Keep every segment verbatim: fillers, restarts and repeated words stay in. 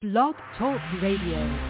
Blog Talk Radio.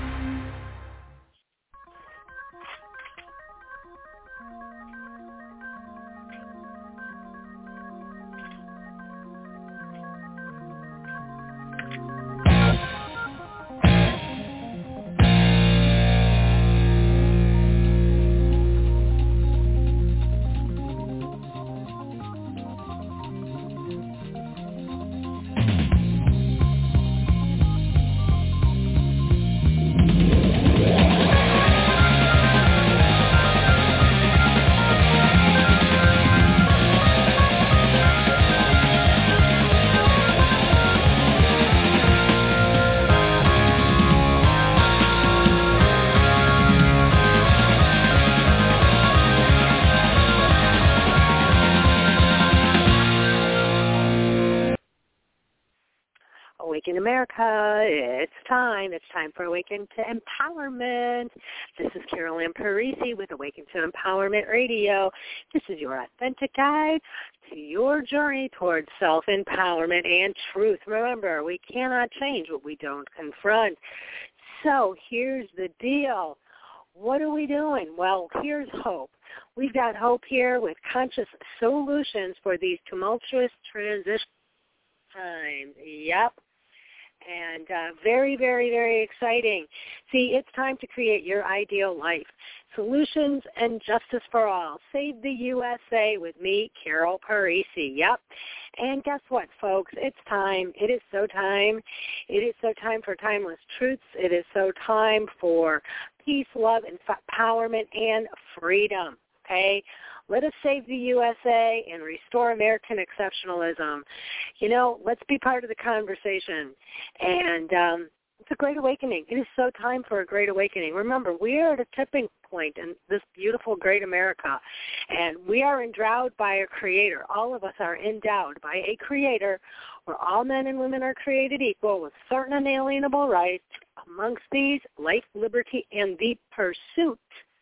Awaken America, it's time. It's time for Awaken to Empowerment. This is Carol Ann Parisi with Awaken to Empowerment Radio. This is your authentic guide to your journey towards self-empowerment and truth. Remember, we cannot change what we don't confront. So here's the deal. What are we doing? Well, here's hope. We've got hope here with conscious solutions for these tumultuous transition times. Yep. And uh, very, very, very exciting. See, it's time to create your ideal life. Solutions and justice for all. Save the U S A with me, Carol Parisi. Yep. And guess what, folks? It's time. It is so time. It is so time for timeless truths. It is so time for peace, love, and empowerment and freedom. Okay? Let us save the U S A and restore American exceptionalism. You know, let's be part of the conversation. And um, it's a great awakening. It is so time for a great awakening. Remember, we are at a tipping point in this beautiful, great America. And we are endowed by a creator. All of us are endowed by a creator where all men and women are created equal with certain unalienable rights. Amongst these, life, liberty, and the pursuit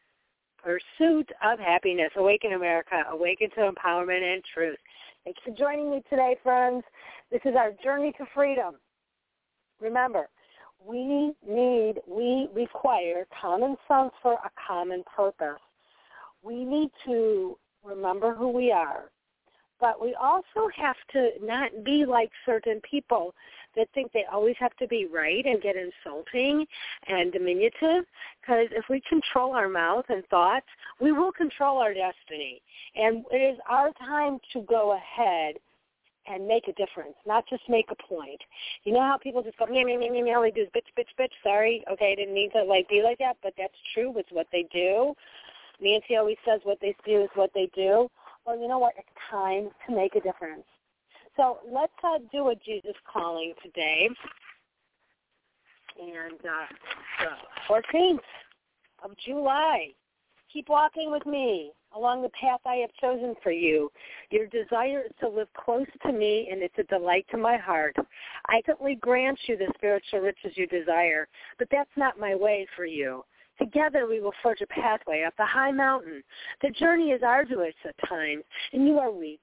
Pursuit of happiness. Awaken America. Awaken to empowerment and truth. Thanks for joining me today, friends. This is our journey to freedom. Remember, we need, we require common sense for a common purpose. We need to remember who we are, but we also have to not be like certain people that think they always have to be right and get insulting and diminutive, because if we control our mouth and thoughts, we will control our destiny. And it is our time to go ahead and make a difference, not just make a point. You know how people just go, meow, meow, meow, meow, meow, they do bitch, bitch, bitch, sorry, okay, I didn't mean to like be like that, but that's true, it's what they do. Nancy always says what they do is what they do. Well, you know what, it's time to make a difference. So let's uh, do a Jesus calling today. And uh, the fourteenth of July, keep walking with me along the path I have chosen for you. Your desire is to live close to me, and it's a delight to my heart. I certainly grant you the spiritual riches you desire, but that's not my way for you. Together we will forge a pathway up the high mountain. The journey is arduous at times, and you are weak.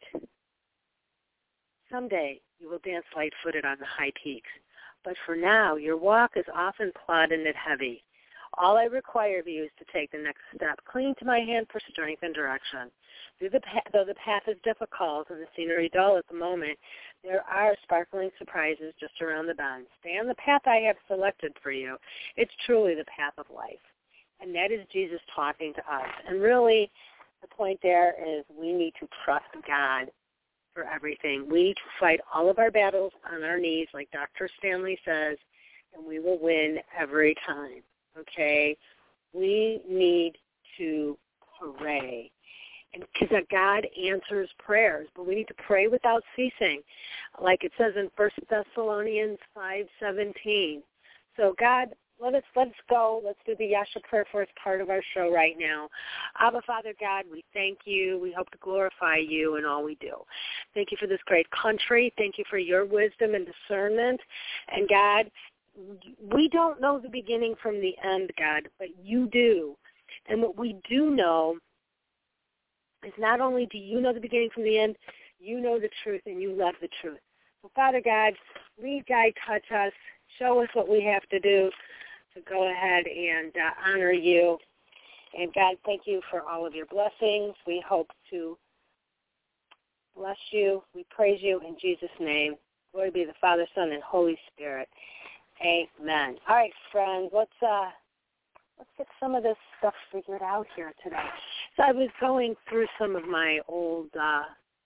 Someday you will dance light-footed on the high peaks, but for now your walk is often plodding and heavy. All I require of you is to take the next step, clinging to my hand for strength and direction. Through the path, though the path is difficult and the scenery dull at the moment, there are sparkling surprises just around the bend. Stay on the path I have selected for you. It's truly the path of life, and that is Jesus talking to us. And really, the point there is we need to trust God for everything. We need to fight all of our battles on our knees, like Doctor Stanley says, and we will win every time, okay? We need to pray, and because God answers prayers, but we need to pray without ceasing, like it says in First Thessalonians five seventeen. So God, Let us, let's go. Let's do the Yasha prayer first part of our show right now. Abba, Father God, we thank you. We hope to glorify you in all we do. Thank you for this great country. Thank you for your wisdom and discernment. And God, we don't know the beginning from the end, God, but you do. And what we do know is not only do you know the beginning from the end, you know the truth and you love the truth. So, Father God, lead, guide, touch us. show us what we have to do to go ahead and uh, honor you. And God, thank you for all of your blessings. We hope to bless you. We praise you in Jesus' name. Glory be to the Father, Son, and Holy Spirit. Amen. All right, friends, let's uh, let's get some of this stuff figured out here today. So I was going through some of my old, uh,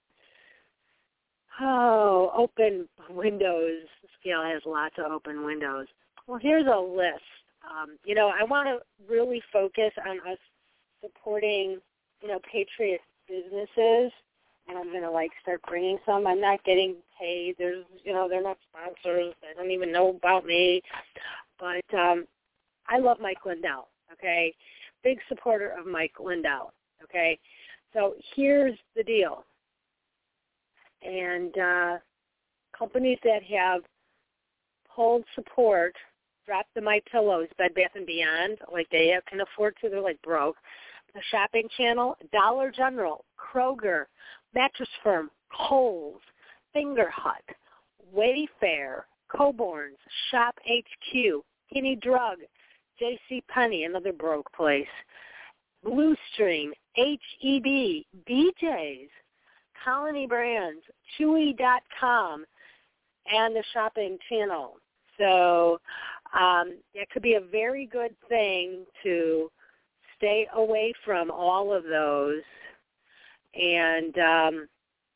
oh, open windows. Scale has lots of open windows. Well, here's a list. Um, you know, I want to really focus on us supporting, you know, patriot businesses, and I'm going to, like, start bringing some. I'm not getting paid. There's, you know, they're not sponsors. They don't even know about me. But um, I love Mike Lindell, okay? Big supporter of Mike Lindell, okay? So here's the deal. And uh, companies that have pulled support, drop the My Pillows, Bed Bath and Beyond, like they have, can afford to, they're like broke. The Shopping Channel, Dollar General, Kroger, Mattress Firm, Kohl's, Finger Hut, Wayfair, Coborn's, Shop H Q, Kinney Drug, J C Penney, another broke place, Blue Stream, H E B, B J's, Colony Brands, Chewy dot com, and the Shopping Channel. So um, it could be a very good thing to stay away from all of those and um,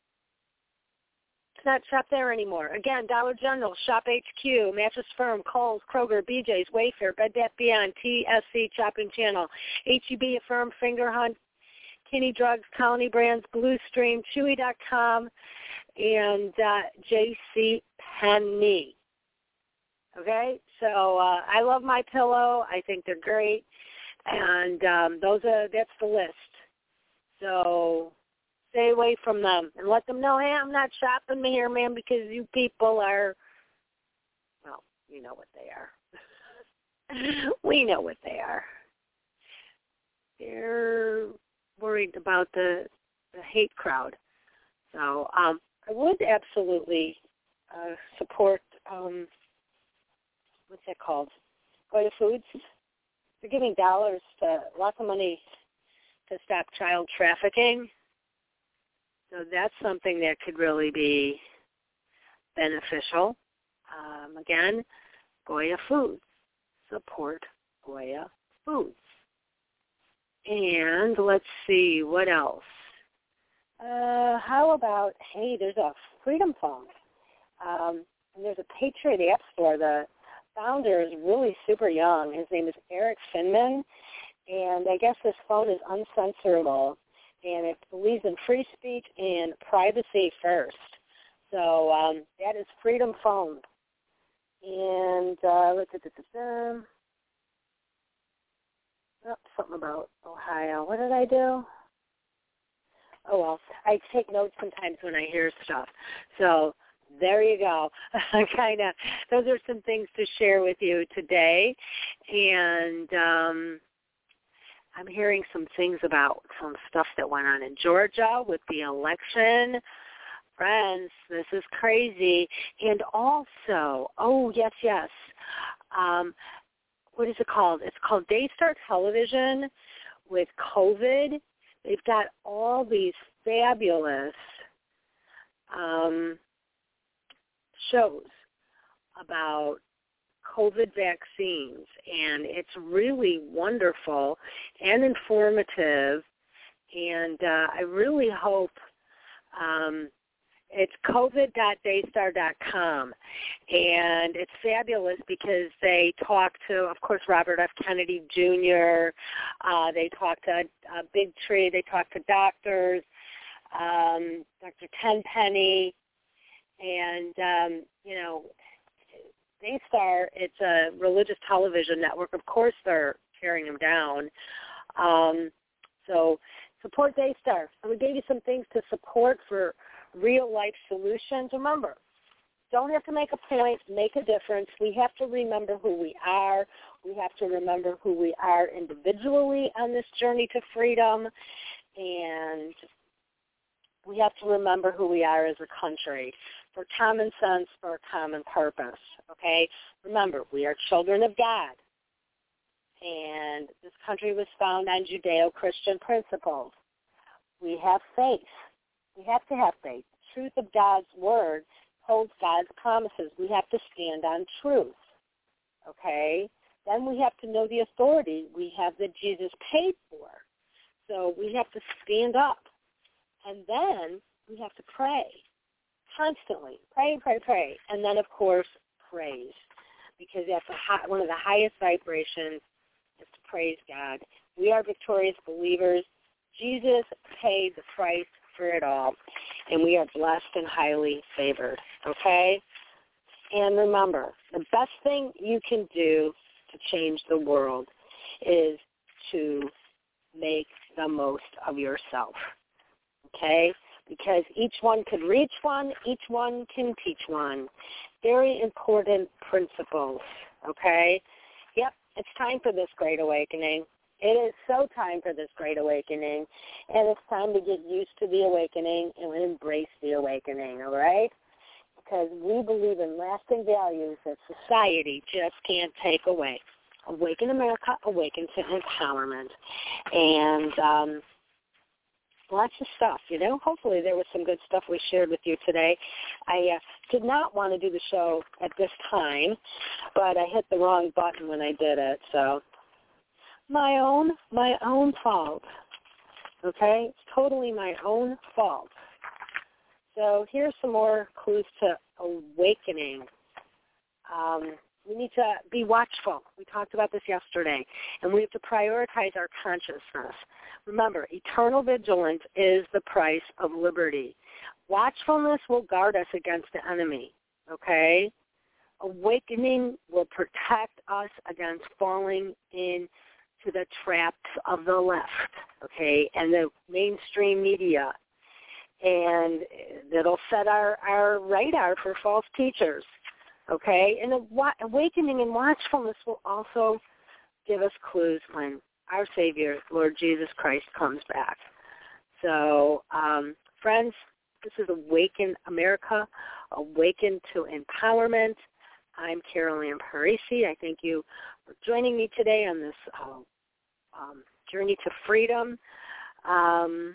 not shop there anymore. Again, Dollar General, Shop H Q, Mattress Firm, Kohl's, Kroger, B J's, Wayfair, Bed Bath Beyond, T S C, Shopping Channel, H E B, Affirm, Finger Hunt, Kinney Drugs, Colony Brands, Blue Stream, Chewy dot com, and uh, J C Penney. Okay, so uh, I love My Pillow. I think they're great, and um, those are that's the list. So stay away from them and let them know, hey, I'm not shopping here, man, because you people are, well, you know what they are. We know what they are. They're worried about the the hate crowd. So um, I would absolutely uh, support. Um, What's that called? Goya Foods. They're giving dollars to, lots of money to stop child trafficking. So that's something that could really be beneficial. Um, again, Goya Foods. Support Goya Foods. And let's see, what else? Uh, how about, hey, there's a Freedom Phone. Um, and there's a Patriot App Store. The founder is really super young. His name is Eric Finman, and I guess this phone is uncensorable, and it believes in free speech and privacy first. So um, that is Freedom Phone. And uh, let's see, oh, something about Ohio. What did I do? Oh, well, I take notes sometimes when I hear stuff. So there you go. kind of, those are some things to share with you today. And um, I'm hearing some things about some stuff that went on in Georgia with the election. Friends, this is crazy. And also, oh, yes, yes. Um, what is it called? It's called Daystar Television with COVID. They've got all these fabulous um, shows about COVID vaccines, and it's really wonderful and informative, and uh, I really hope um, it's covid dot daystar dot com, and it's fabulous because they talk to, of course, Robert F. Kennedy Junior, uh, they talk to uh, Big Tree, they talk to doctors, um, Doctor Tenpenny, and, um, you know, Daystar, it's a religious television network. Of course they're tearing them down. Um, so support Daystar. And we gave you some things to support for real-life solutions. Remember, don't have to make a point, make a difference. We have to remember who we are. We have to remember who we are individually on this journey to freedom. And we have to remember who we are as a country. for common sense, for a common purpose, okay? Remember, we are children of God, and this country was founded on Judeo-Christian principles. We have faith. We have to have faith. The truth of God's word holds God's promises. We have to stand on truth, okay? Then we have to know the authority we have that Jesus paid for. So we have to stand up. And then we have to pray constantly. Pray, pray, pray. And then, of course, praise. Because that's a high, one of the highest vibrations is to praise God. We are victorious believers. Jesus paid the price for it all. And we are blessed and highly favored. Okay? And remember, the best thing you can do to change the world is to make the most of yourself. Okay? Because each one could reach one, each one can teach one. Very important principles, okay? Yep, it's time for this great awakening. It is so time for this great awakening, and it's time to get used to the awakening and embrace the awakening, all right? Because we believe in lasting values that society just can't take away. Awaken America, awaken to empowerment. And um, lots of stuff, you know. Hopefully there was some good stuff we shared with you today. I uh, did not want to do the show at this time, but I hit the wrong button when I did it. So my own, my own fault. Okay? It's totally my own fault. So here's some more clues to awakening. Um, we need to be watchful. We talked about this yesterday. And we have to prioritize our consciousness. Remember, eternal vigilance is the price of liberty. Watchfulness will guard us against the enemy, okay? Awakening will protect us against falling into the traps of the left, okay, and the mainstream media. And that'll set our, our radar for false teachers, okay? And the awakening and watchfulness will also give us clues when our Savior, Lord Jesus Christ, comes back. So, um, friends, this is Awaken America, Awaken to Empowerment. I'm Carol Ann Parisi. I thank you for joining me today on this uh, um, journey to freedom. Um,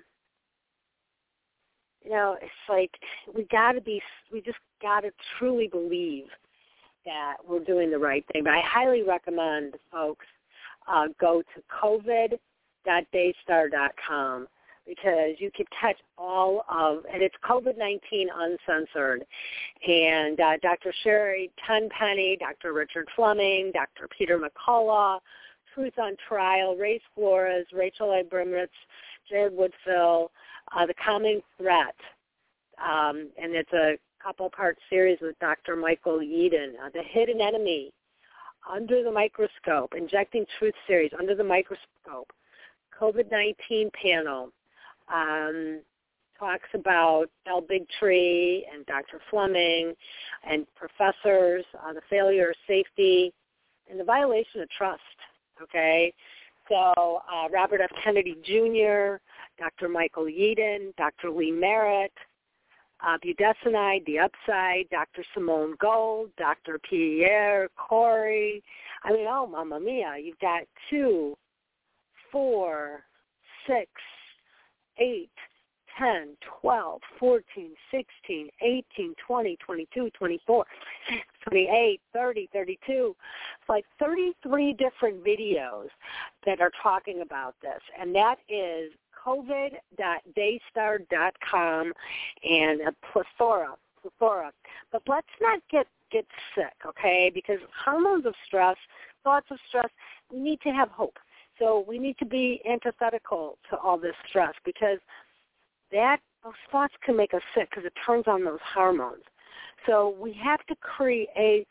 you know, it's like we got to be, we just got to truly believe that we're doing the right thing. But I highly recommend folks uh, go to covid dot daystar dot com because you can catch all of, and it's COVID nineteen Uncensored. And uh, Doctor Sherry Tenpenny, Doctor Richard Fleming, Doctor Peter McCullough, Truth on Trial, Ray Flores, Rachel Abramowitz, Jared Woodfill, uh, The Common Threat, um, and it's a couple-part series with Doctor Michael Yeadon, uh, The Hidden Enemy, Under the Microscope, Injecting Truth series, Under the Microscope, COVID nineteen panel, um, talks about Al Bigtree and Doctor Fleming and professors, uh, the failure of safety, and the violation of trust, okay? So uh, Robert F. Kennedy Junior, Doctor Michael Yeadon, Doctor Lee Merritt, uh, budesonide, The Upside, Doctor Simone Gold, Doctor Pierre Corey. I mean, oh, mamma mia, you've got two, four, six, eight, ten, twelve, fourteen, sixteen, eighteen, twenty, twenty-two, twenty-four, twenty-eight, thirty, thirty-two. It's like thirty-three different videos that are talking about this, and that is covid dot daystar dot com and a plethora, plethora. But let's not get, get sick, okay, because hormones of stress, thoughts of stress, we need to have hope. So we need to be antithetical to all this stress because that those thoughts can make us sick because it turns on those hormones. So we have to create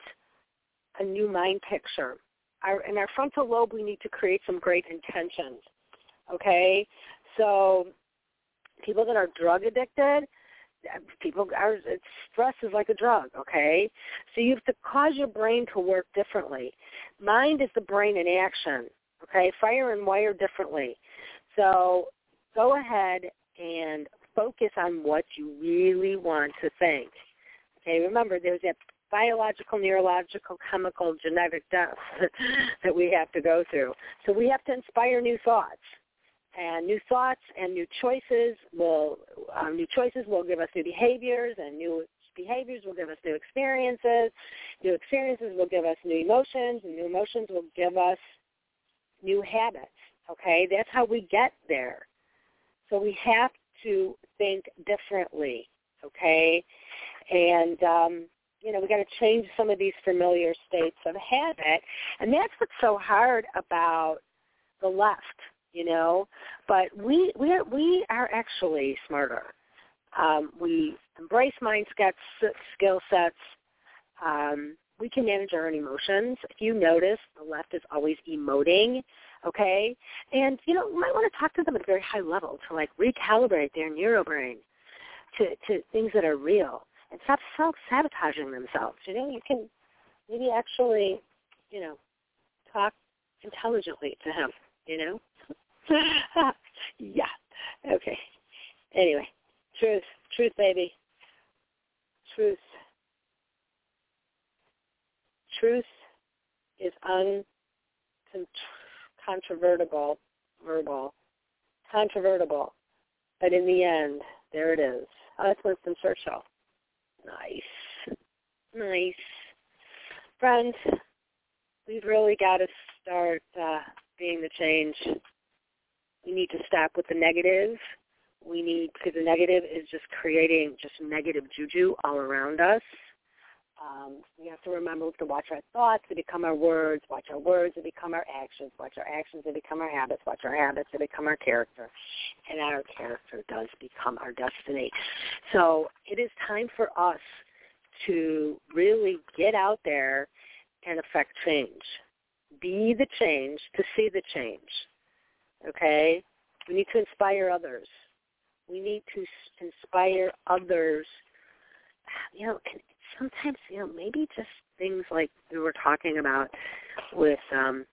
a new mind picture. Our, in our frontal lobe, we need to create some great intentions, okay? So people that are drug addicted, people are, stress is like a drug, okay? So you have to cause your brain to work differently. Mind is the brain in action, okay? Fire and wire differently. So go ahead and focus on what you really want to think, Okay, remember, there's that biological, neurological, chemical, genetic death that we have to go through. So we have to inspire new thoughts. And new thoughts and new choices will um, new choices will give us new behaviors, and new behaviors will give us new experiences. New experiences will give us new emotions, and new emotions will give us new habits. Okay, that's how we get there. So we have to think differently. Okay, and um, you know we got to change some of these familiar states of habit, and that's what's so hard about the left. You know, but we we are, we are actually smarter. Um, we embrace mind sets, skill sets. Um, we can manage our own emotions. If you notice, the left is always emoting, okay? And, you know, you might want to talk to them at a very high level to, like, recalibrate their neurobrain to, to things that are real and stop self-sabotaging themselves. You know, you can maybe actually, you know, talk intelligently to him, you know? Yeah. Okay. Anyway, truth, truth, baby. Truth. Truth is uncontrovertible, verbal, controvertible. But in the end, there it is. Oh, that's Winston Churchill. Nice. Nice. Friends, we've really got to start uh, being the change. We need to stop with the negative. We need, because the negative is just creating just negative juju all around us. Um, we have to remember to watch our thoughts to become our words, watch our words to become our actions, watch our actions to become our habits, watch our habits to become our character, and our character does become our destiny. So it is time for us to really get out there and affect change. Be the change to see the change. Okay? We need to inspire others. We need to inspire others. You know, and sometimes, you know, maybe just things like we were talking about with um,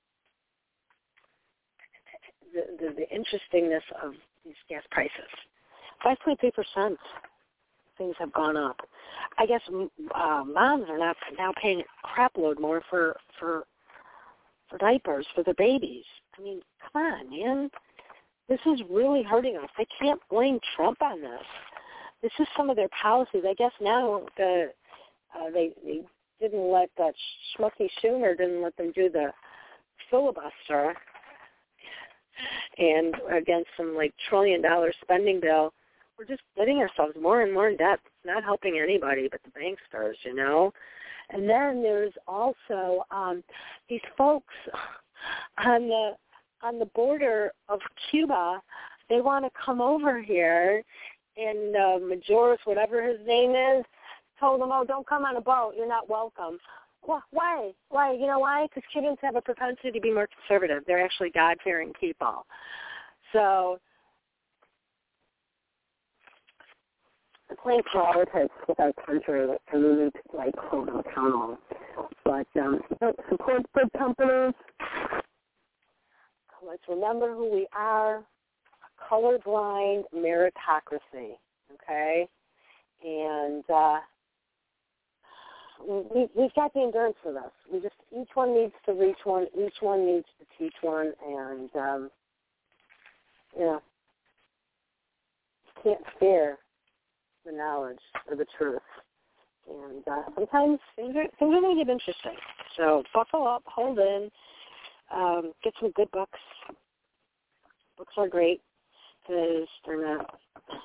the, the, the interestingness of these gas prices. five point three percent things have gone up. I guess uh, moms are not now paying a crap load more for, for, for diapers for the babies. I mean, come on, man. This is really hurting us. I can't blame Trump on this. This is some of their policies. I guess now the uh, they, they didn't let that Schmucky Schumer didn't let them do the filibuster, and against some like trillion dollar spending bill, we're just getting ourselves more and more in debt. It's not helping anybody but the banksters, you know. And then there's also um, these folks on the on the border of Cuba. They want to come over here, and uh, Majoris, whatever his name is, told them, oh, don't come on a boat. You're not welcome. Well, why? Why? You know why? Because Cubans have a propensity to be more conservative. They're actually God-fearing people. So the playing politics with our country, and we need to, like, hold them accountable. But um, support good companies. Let's remember who we are. A colorblind meritocracy, okay? And uh, we, we've got the endurance for this. We just, each one needs to reach one. Each one needs to teach one. And, um, you know, can't fear the knowledge or the truth. And uh, sometimes things are, things are going to get interesting. So buckle up, hold in, um, get some good books. Books are great because they're not,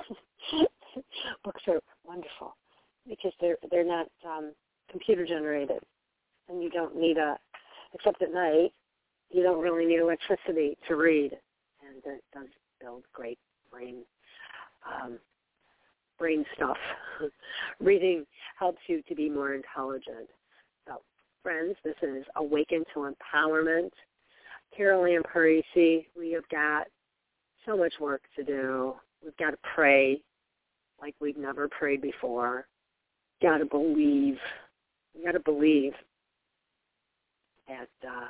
books are wonderful because they're, they're not um, computer generated. And you don't need a, except at night, you don't really need electricity to read. And it does build great brain um, brain stuff. Reading helps you to be more intelligent. So, friends, this is Awaken to Empowerment. Carol Ann Parisi, we have got so much work to do. We've got to pray like we've never prayed before. Got to believe. We got to believe that uh,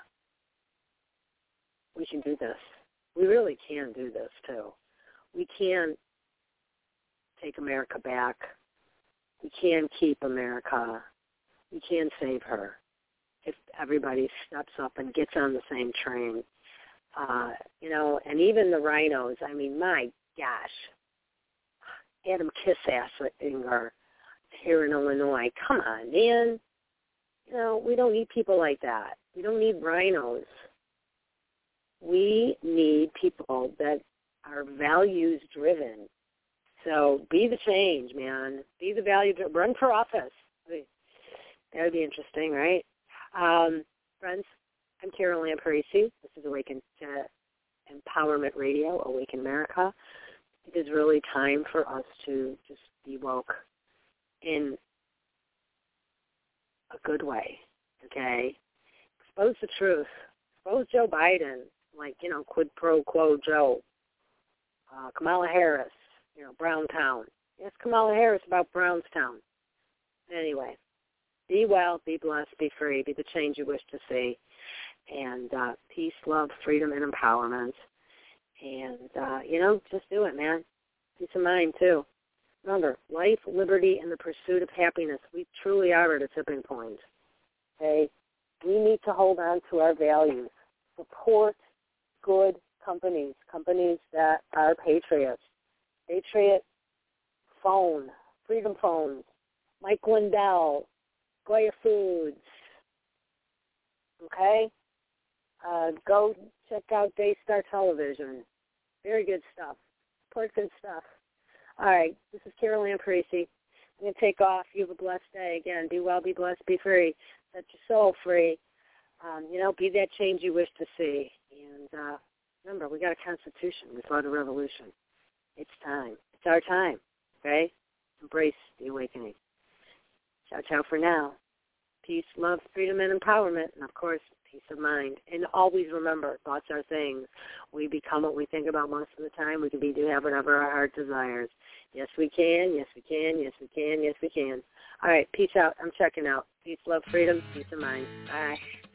we can do this. We really can do this, too. We can take America back. We can keep America. We can save her if everybody steps up and gets on the same train. Uh, you know, and even the rhinos, I mean, my gosh, Adam Kissinger here in Illinois, come on, man. You know, we don't need people like that. We don't need rhinos. We need people that are values-driven. So be the change, man. Be the value. Run for office. That would be interesting, right? Um, friends, I'm Carol Ann Parisi. This is Awaken to Empowerment Radio, Awaken America. It is really time for us to just be woke in a good way, okay? Expose the truth. Expose Joe Biden, like, you know, quid pro quo Joe. Uh, Kamala Harris, you know, Browntown. Yes, Kamala Harris about Brownstown. Anyway, be well, be blessed, be free, be the change you wish to see. And uh, peace, love, freedom, and empowerment. And, uh, you know, just do it, man. Peace of mind, too. Remember, life, liberty, and the pursuit of happiness. We truly are at a tipping point. Okay? We need to hold on to our values. Support good companies, companies that are patriots. Patriot Phone, Freedom Phones, Mike Lindell, Goya Foods. Okay? Uh, go check out Daystar Television. Very good stuff. Support good stuff. All right, this is Carol Ann Parisi. I'm going to take off. You have a blessed day. Again, be well, be blessed, be free. Set your soul free. Um, you know, be that change you wish to see. And uh, remember, we got a constitution. We fought a revolution. It's time. It's our time, okay? Embrace the awakening. Ciao, ciao for now. Peace, love, freedom, and empowerment. And, of course, peace of mind. And always remember, thoughts are things. We become what we think about most of the time. We can be, do have whatever our heart desires. Yes, we can. Yes, we can. Yes, we can. Yes, we can. All right, peace out. I'm checking out. Peace, love, freedom, peace of mind. Bye.